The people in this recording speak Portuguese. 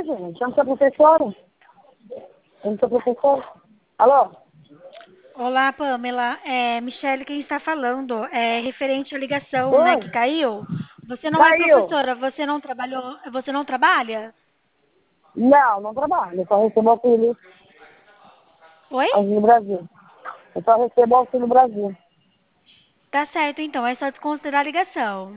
gente. Eu não sou professora. Eu não sou professora. Alô? Olá, Pamela. É Michele quem está falando. É referente à ligação, né, Oi? que caiu. Você não é Caiu. professora, você não trabalhou, você não trabalha? Não, não trabalho. Eu só recebo auxílio Oi? no Brasil. Eu só recebo auxílio no Brasil. Tá certo, então. É só desconsiderar a ligação.